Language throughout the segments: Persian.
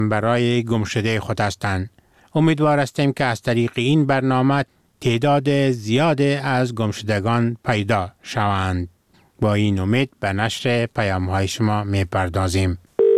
برای گمشده خود هستند. امیدوار هستیم که از طریق این برنامه تعداد زیاد از گمشدگان پیدا شوند. با این امید به نشر پیام‌های شما می‌پردازیم.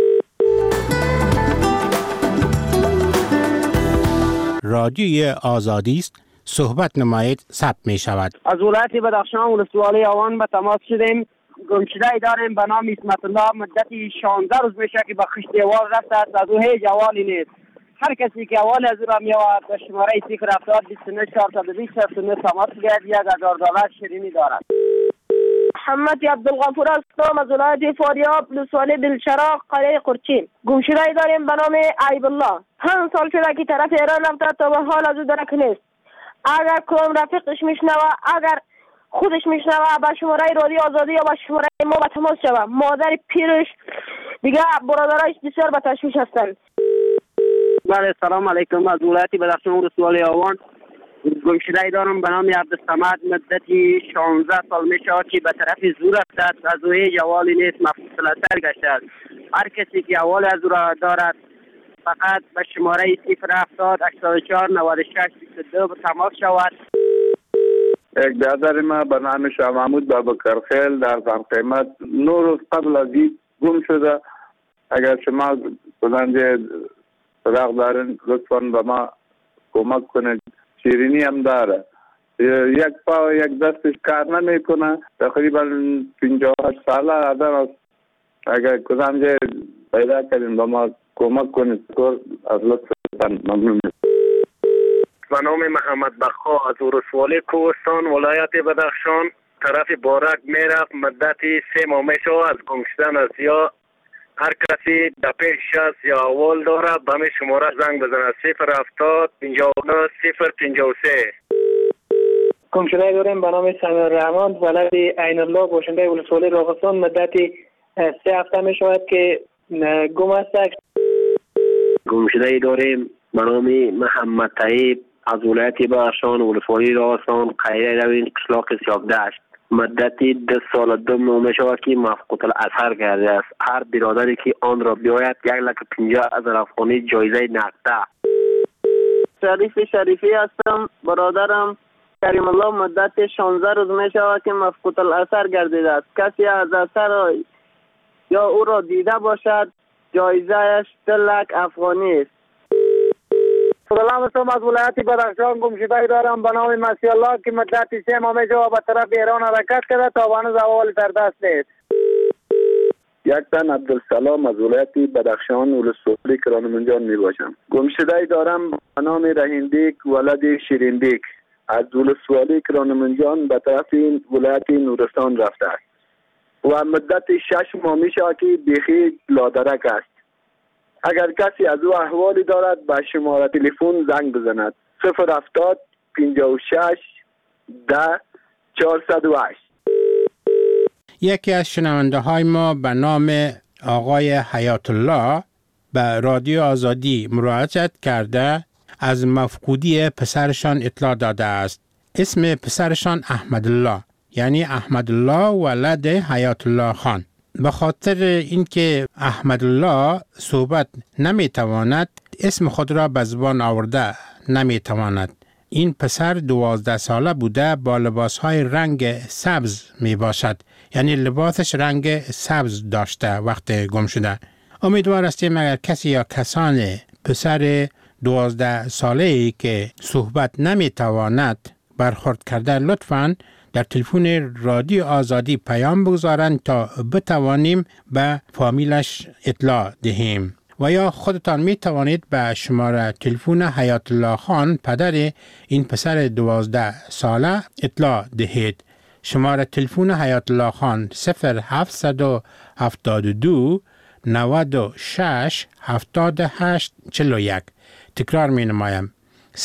رادیوی آزادی است. صحبت نمایید ثبت می شود. از ولایت بدخشان ولسوالی آوان به تماس شدیم. گمشده داریم به نام اسمت الله. مدتی 16 روز میشه که به خشت دیوار رفته است. از او هیچ احوالی نیست. هر کسی که احوال از او را می‌آورد به شماره 070 29 420 39 تماس گیرد. $1000 شیرینی دارد. محمد عبدالغفور هستم از ولایت فاریاب ولسوالی دلچراغ قلعه قرچین. گمشده داریم به نام عیب الله. 5 سال شده که طرف ایران رفته تا به حال از او درک نیست. اگر کدام رفیقش میشنوه، اگر خودش میشنوه، به شماره رادیو آزادی یا به شماره ما به تماس شوه. مادر پیرش دیگه برادرایش بسیار به تشویش هستند. بله سلام علیکم. از ولایت بدخشان ولسوالی آوان گمشده دارم به نام عبدالصمد. مدتی 16 سال میشه که به طرف زور رفته است. از او هیچ احوالی نیست. مفصل اثر گشته است. هر کسی که احوال از او را دارد فقط به شماره 070 84 96 22 به تماس شود. یک برادر ما به نام شاه محمود بابکرخیل در زنقیمت 9 روز قبل از این گم شده. اگر شما بلنده صداق دارین لطفاً به ما کمک کنید. شیرینی هم داره. یک پا و یک دستش کار نمیکنه. تقریبا 58 ساله آدم است. اگر کدام جای پیدا کردین به ما کمک کنید. از لطفاً ممنون. به نام محمد بخا از ولسوالی کوهستان ولایت بدخشان طرف بارک میرفت. مدتی 3 ماه میشه از گم شدن است. یا هر کسی در پیش است یا احوال داره به همین شماره زنگ بزنه 070 59 053. گمشده داریم به نام سمیع الرحمن ولد عین الله باشنده ولسوالی راغستان. مدتی 3 هفته می شود که گم است. گمشده داریم به نام محمد طیب از ولایت بدخشان ولسوالی راغستان قریه روین قشلاق سیاه‌دشت. مدتی 10 سال 2 ماه می شود که مفقود الاثر کرده است. هر برادری که آن را بیاید 150,000 افغانی جایزه نقده. شریفی هستم. برادرم کریم الله مدت 16 روز می شود که مفقود الاثر گردیده است. کسی از اثر یا او را دیده باشد جایزه‌اش 2 لک افغانی است. سلام علیکم. از ولایت بدخشان گمشده دارم به نام مسیح الله که مدتی 3 ماه میشه به طرف ایران حرکت کرده تا هنوز احوال در دست نیست. یک تن عبدالسلام از ولایت بدخشان ولسوالی کرانمنجان می باشم. گمشده دارم به نام رهیندیک ولد شیریندیک از ولسوالی کرانمنجان به طرف این ولایت نورستان رفته است و مدت 6 ماه میشه که بیخی لادرک است. اگر کسی از او احوالی دارد به شماره تلفن زنگ بزند 070 56 10 408. یکی از شنونده های ما به نام آقای حیات الله به رادیو آزادی مراجعت کرده از مفقودی پسرشان اطلاع داده است. اسم پسرشان احمد الله یعنی احمد الله ولد حیات الله خان. به خاطر اینکه احمد الله صحبت نمیتواند اسم خود را به زبان آورده نمیتواند. این پسر 12 ساله بوده با لباسهای رنگ سبز می باشد. یعنی لباسش رنگ سبز داشته وقت گم شده. امیدوار هستیم اگر کسی یا کسان پسر 12 ساله‌ای که صحبت نمیتواند برخورد کرده لطفاً در تلفن رادیو آزادی پیام بگذارند تا بتوانیم به فامیلش اطلاع دهیم. و یا خودتان می توانید به شماره تلفن حیات الله خان پدر این پسر 12 ساله اطلاع دهید. شماره تلفن حیات الله خان 0772 96 78 41. تکرار می نمایم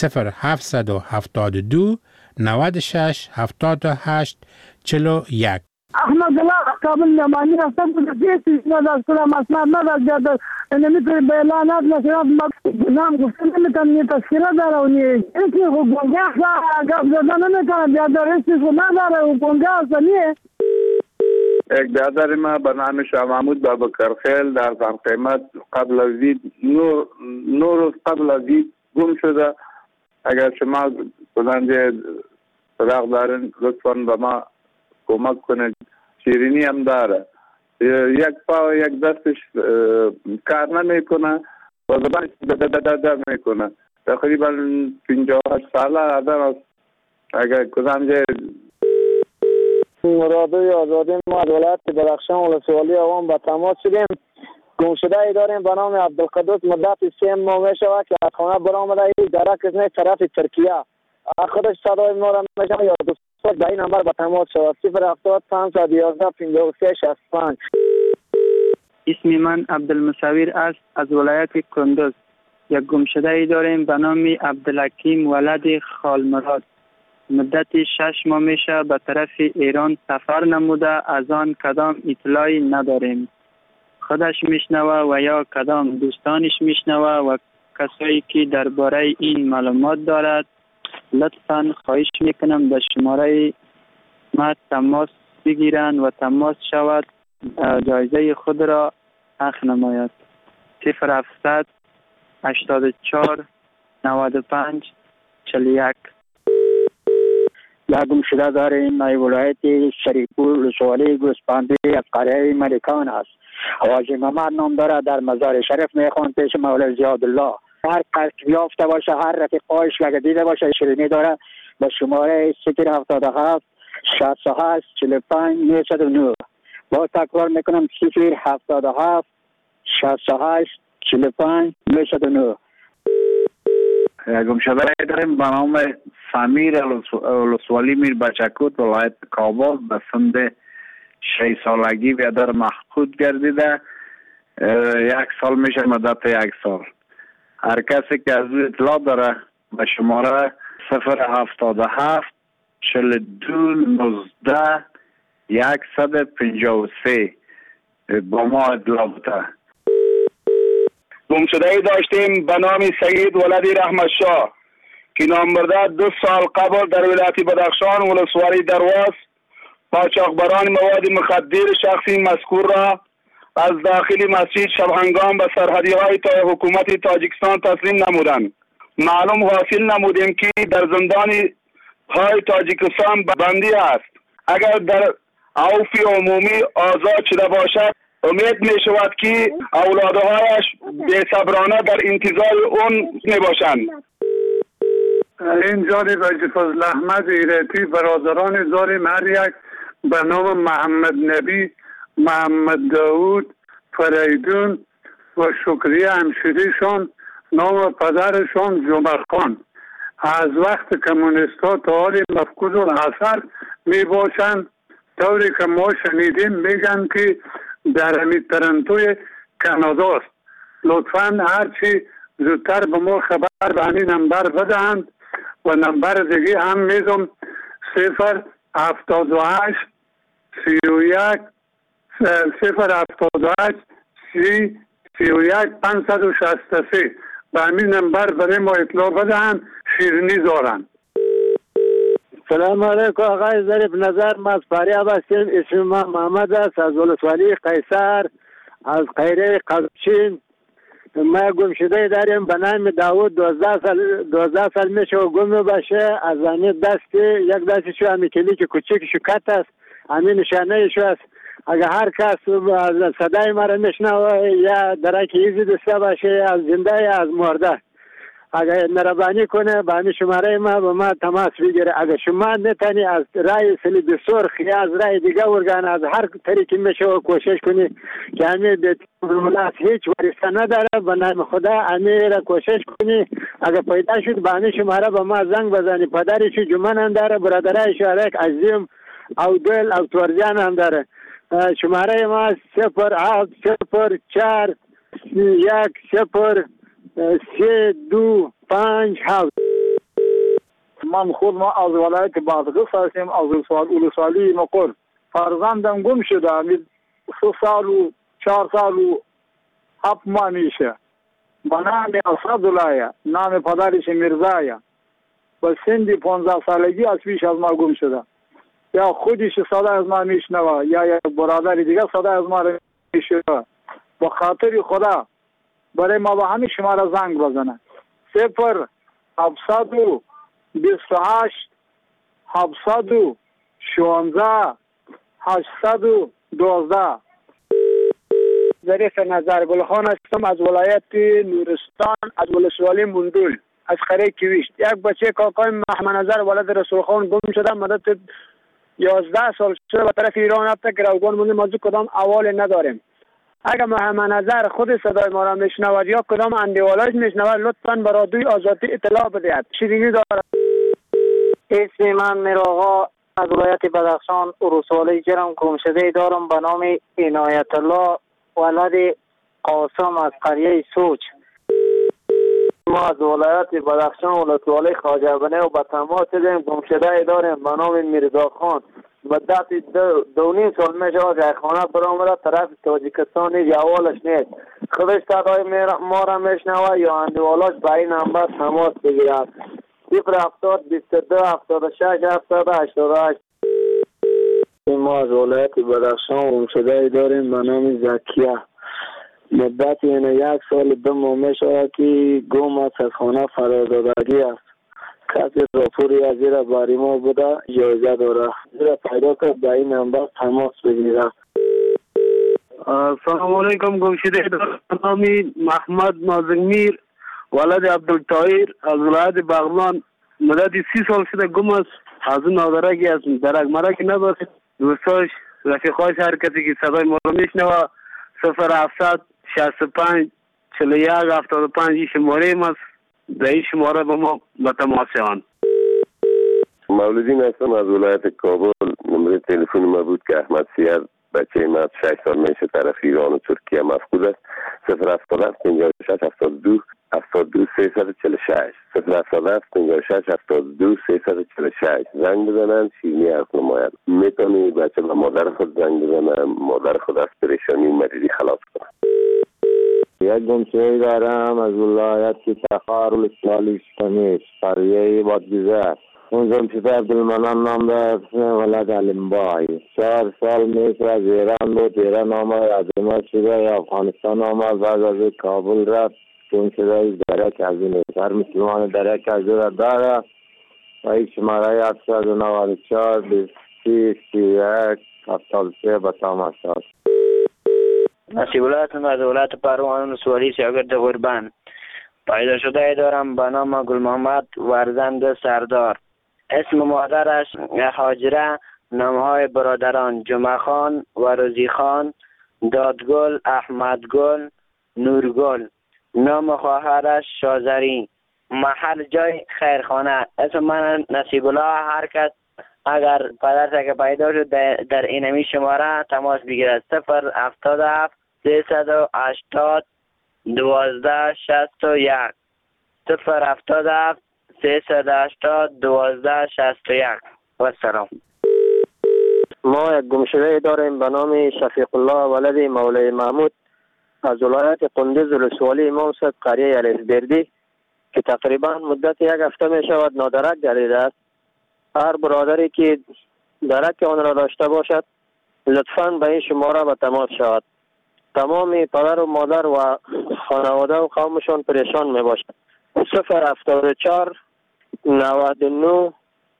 0772 96 78 41. احمد الله کابل نمانی هستم که دیگه نداشت کنم اصلا نداشت نمیتونه به اعلانات نشرات نام گفته نمیتونم یه تذکره داره و نیه اینکه گنگه گفت زدن نمیتونم بیادر اسمش رو نداره و گنگه هست نیه یک برادر ما به نام شاه محمود بابکرخیل در زنقیمت قبل از نور روز قبل از گم شده. اگر شما کننده صدق دارین لطفاً به ما کمک کنید. شیرینی هم داره، یک پا و یک دستش کار نمیکنه و زبانش دد میکنه. تقریبا 58 ساله آدم است. اگر کننده رادیوی آزادی ما از ولایت بدخشان ولسوالی عوام به تماس شدیم. گمشده ای داریم به نام عبدالقدوس، مدت 3 ماه می شود که از خانه برآمده ای درک از طرف ترکیه. خودش صدای ما را میشنوه یا دوست به این نمبر به تماس شود 070 511 53 65. اسم من عبدالمصور است از ولایت کندوز. یک گمشده ای داریم به نام عبدالحکیم ولد خالمراد. مدت 6 ماه میشه به طرف ایران سفر نموده، از آن کدام اطلاعی نداریم. خودش میشنوه و یا کدام دوستانش میشنوه و کسایی که درباره این معلومات دارد لطفاً خواهش میکنم به شماره ما تماس بگیرند و تماس شود جایزه خود را اخذ نماید. 0700 84 95 41. یک گمشده داریم در ولایت شریفپور ولسوالی گوسپندی از قریه ملکان است. حاجی محمد نام داره، در مزار شریف میخوان پیش مولای زیادالله. هر کس یافته باشه، هر رفیقایش اگه دیده باشه شیرینی داره به شماره 077 68 45 909. با تکرار میکنم 077 68 45 909. گمشده داریم به نام سمیر ولسوالی میر بچکوت ولایت کابل به سن 6 سالگی بیادر مفقود گردیده. 1 سال میشه مدت 1 سال. هر کسی که از او اطلاع داره به شماره 077 42 19 153 با ما اطلاع بده. گمشده ای داشتیم به نام سید ولدی رحمت شاه که نام برده 2 سال قبل در ولایت بدخشان ولسوالی درواز قاچاقبران مواد مخدر شخصی مذکور را از داخل مسجد شبهنگام به سرحدی های حکومت تاجیکستان تسلیم نمودند. معلوم حاصل نمودیم که در زندان های تاجیکستان بندی است. اگر در عفو عمومی آزاد شده باشد امید می شود که اولادهایش بی‌صبرانه در انتظار اون می باشند. این جانب حاجی فضل احمد ایرتی برادران داریم، هر یک به نام محمد نبی، محمد داود، فریدون و شکریه همشیریشان، نام پدرشان جمعه خان. از وقت کمونیستا تا حال مفقود الاثر می باشند. طوری که ما شنیدیم میگن که در همین ترنتوی کاناداست. لطفاً هرچی زودتر به ما خبر به همین نمبر بدهند و نمبر دیگه هم میدم 078 31 078 31 563 به همین نمبر برای ما اطلاع بدهند. شیرینی دارند. سلام علیکم آقای ظریف نظر، ما از فاریاب هستیم. اسم ما محمد است از ولسوالی قیصر از قیره قزچین. ما گمشده داریم به نام داود 12 سال میشه و گم باشه. از همین دستی یک دستشو همین کلیک کوچکشو کت است، همین نشانه شو است. اگر هر کس صدای ما را میشنوه یا درک ایزی دسته باشه از زنده یا از مرده، اگر مهربانی کنه به همین شماره ما به ما تماس بگیره. اگر شما نتانی از رای صلیب سرخ یا از رای دیگه ارگان از هر طریقی میشه و کوشش کنی که همین دولت هیچ ورثه نداره، به نام خدا همین را کوشش کنی. اگر پیدا شد به همین شماره به ما زنگ بزنی. پدرش جمعه هم داره، برادرایش یک عظیم او دل او تورزیان هم داره. شماره ما 070 4 1 2 5 7. من خود ما از ولایت بادغیس هستیم، از ولسوالی مقر. فرزندم گم شده، 3 سال و 4 سال و 7 ماه میشه. به نام اسدالله، نام پدرش میرزایه. به سن 15 سالگی از پیش از ما گم شده. یا خودش صدا از ما میشنوه یا یک برادر دیگه صدا از ما میشنوه، با خاطر خدا برای ما با همین شماره زنگ بزنه. 0728 716 812. ظریف نظر گلخان هستم از ولایت نورستان، از ولسوالی مندول، از قریه کیویشت. یک بچه کاکای محمد نظر ولد رسول خان گم شده، مدت 11 سال شده به طرف ایران رفته که روگان مونده، ما کدام احوال نداریم. اگر محمد نظر خود صدای ما را میشنود یا کدام اندیوالاش میشنود، لطفاً به رادیوی آزادی اطلاع بدهید. شیرینی دارد. اسم من میرآقا از ولایت بدخشان ولسوالی جرم گمشده دارم به نام عنایت الله ولد قاسم از قریه سوچ. ما از ولایت بدخشان ولسوالی خواجه بنی و به تماس شدیم. گمشده داریم به نام میرزا خان. مدت 2.5 سال میشه از خانه برآمده، طرف تاجیکستان احوالش نیست. خودش صدای ما را میشنوه یا اندوالاش به این نمبر تماس بگیرد. 070 22 76 788. ما از ولایت بدخشان گمشده داریم به نام زکیه. مدت 1 سال 2 ماه میشه که گم است، از خانه فرار دادگی است. کسی راپوری از زیر باری ما بوده، اجازه داره زیر پیدا کرد به این نمبر تماس بگیره. سلام علیکم. گمشده دارم نامی محمد نازمیر ولد عبدالطاهر از ولایت بغلان. مدت 30 سال شده گم است. از اون نادرکی است، درک مرک نداره. دوستاش رفیقاش هر کسی که صدای ما رو میشنوه 0700 65 41 75 شماره ماست. در این شماره با ما به تماس شوند. مولودین هستم از ولایت کابل. نمره تلفن ما بود که احمد سیر بچه من 6 سال میشه طرف ایران و ترکیه مفقود است. 077 56 72 72 346 077 56 72 346 زنگ بزنن، شیرینی حرف نماید. میتونی بچه به مادر خود زنگ بزنن، مادر خود از پریشانی مریضی خلاص کنن. یک گمشده دارم از ولایت تخار ولسوالی شمیش قریه بادگیزه. اون گمشده عبدالمنان نام دارد ولد علمبای. 4 سال میشه از ایران بود، ایران آمد عظیمت شده یا افغانستان آمد، بعد از کابل رفت. گمشده درک از این هر مسلمان درک از این داره و این شماره 794 20 31 73 به تماس شد. نصیب از ولایت پروان ولسوالی شاگرد قربان. پیدا شده دارم به نام گل محمد ورزند سردار. اسم مادرش هاجره، نامهای برادران جمعه خان و روزی خان، دادگل، احمدگل، نورگل. نام خواهرش شازری. محل جای خیرخانه. اسم من نصیب الله. هر کس اگر پدرش که پیدا شد در اینمی شماره تماس بگیرد. 077 380 12 61 077 380 12 61. و سلام. ما یک گمشده داریم به نام شفیق الله ولد مولای محمود از ولایت قندوز ولسوالی امام صاحب قریه الفبردی که تقریبا مدت 1 هفته می شود نادرک گردیده است. هر برادری که درک آن را داشته باشد لطفاً به این شماره به تماس شود. تمام پدر و مادر و خانواده و قومشان پریشان می باشد. 074 99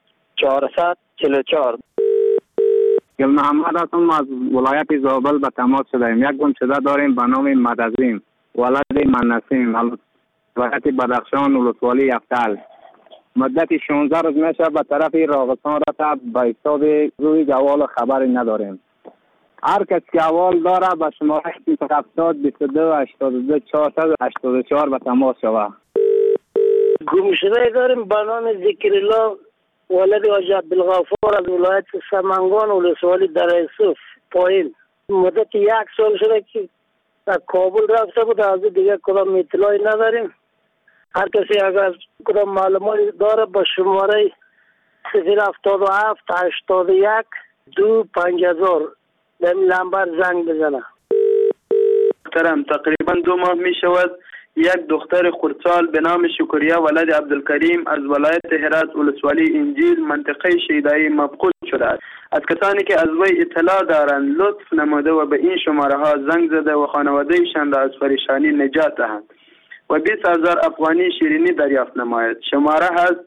444. گل محمد هستم از ولایت زابل به تماس شدیم. یک گمشده داریم به نام مدزیم ولد منسیم ولایت بدخشان ولسوالی یفتل. مدت 16 روز میشه به طرف راغستان رفته، به حساب روی جوال خبری نداریم. هر کس که احوال داره به شماره 070 22 82 484 به تماس شود. گمشده داریم به نام ذکرالله ولد حاج عبدالغفار از ولایت سمنگان ولسوالی در یوسف پایین. مدت 1 سال شده که در کابل رفته بود، از دیگه کدام اطلاعی نداریم. هر کسی اگر کدام معلوماتی داره با شماره 077 81 2 5000 به این نمبر زنگ بزنه. تقریبا 2 ماه می شود یک دختر خردسال به نام شکریه ولد عبدالکریم از ولایت هرات ولسوالی انجیل منطقه شیدایی مفقود شده است. از کسانی که از وی اطلاع دارند لطف نموده و به این شماره ها زنگ زده و خانوادهشان را از پریشانی نجات دهند و 20,000 افغانی شیرینی دریافت نماید. شماره هست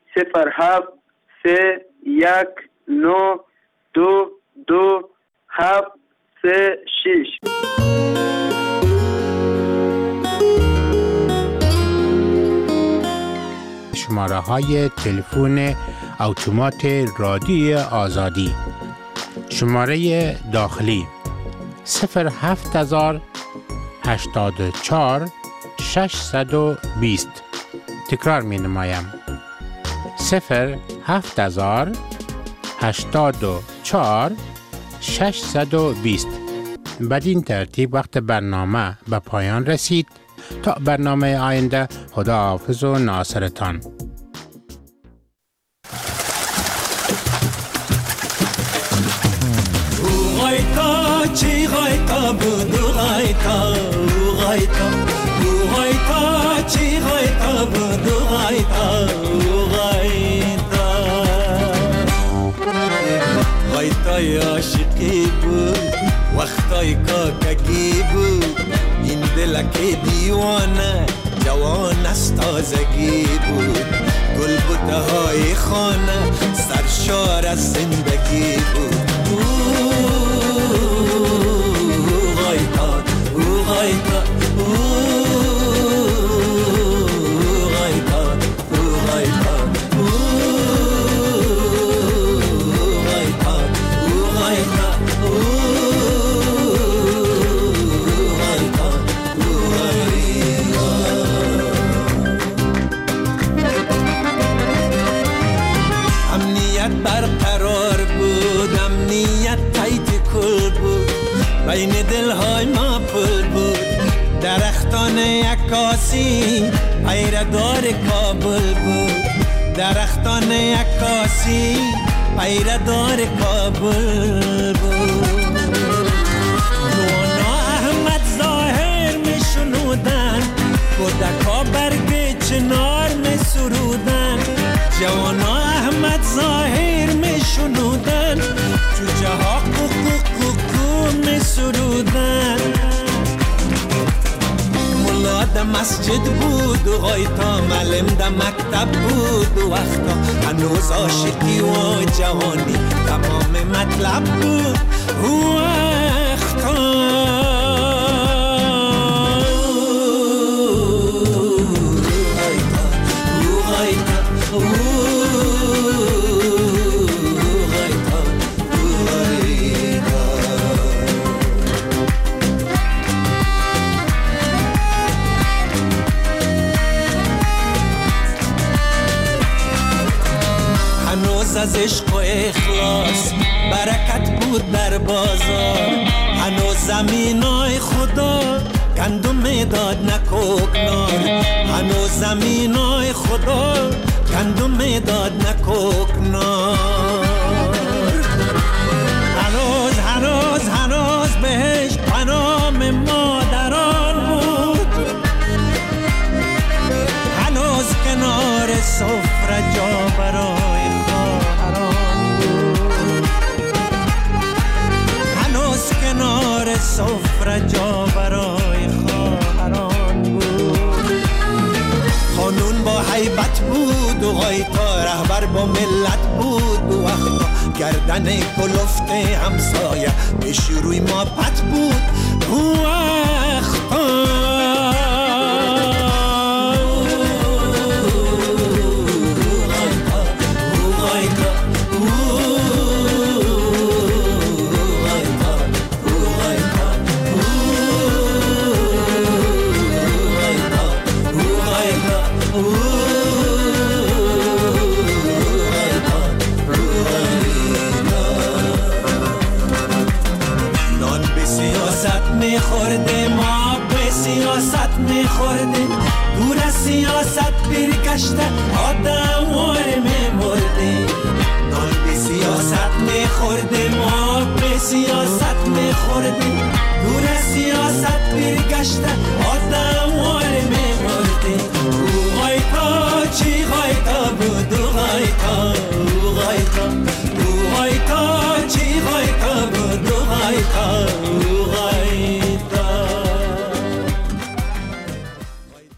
0731922736. شماره های تلفن اتومات رادیوی آزادی: شماره داخلی 07084 620. تکرار می نمایم: 07084 620. بدین ترتیب وقت برنامه به پایان رسید. تا برنامه آینده، خدا حافظ و ناصرتان. غایتا چی غایتا بودو غایتا غایتا غایتا چی غایتا بودو غایتا غایتا غایتای عاشقی بود وقتای کاکگی بود این دلک دیوانه جوان از تازگی بود گل بوته های خانه سرشار از زندگی بود غایتا غایتا بین دلهای ما پل بود درختان عکاسی پیردار کابل بود درختان عکاسی پیردار کابل بود نوانا احمد ظاهر می شنودن کودکا برگ چنار می سرودن جوانا احمد ظاهر می شنودن جوجه ها می سرودن ملا ده مسجد بود و غایتا معلم ده مکتب بود و وقتا هنوز عاشقی و جوانی تمام مطلب بود و وقتا از عشق و اخلاص برکت بود در بازار هنوز زمینای خدا گندم داد نکوکنار هنوز زمینای خدا گندم داد نکوکنار هنوز بهش پنام مادران بود هنوز کنار سفره جا برای کنار سفره جا برای خواهران بود خانون با حیبت بود و غایتا رهبر با ملت بود و وقتا گردن کلفت همسایه پیش روی ما پت بود و وقتا میخوردیم ما به سیاست میخوردیم دور از سیاست برگشته آدموار میمردیم نان به سیاست میخوردیم ما به سیاست میخوردیم دور از سیاست برگشته آدموار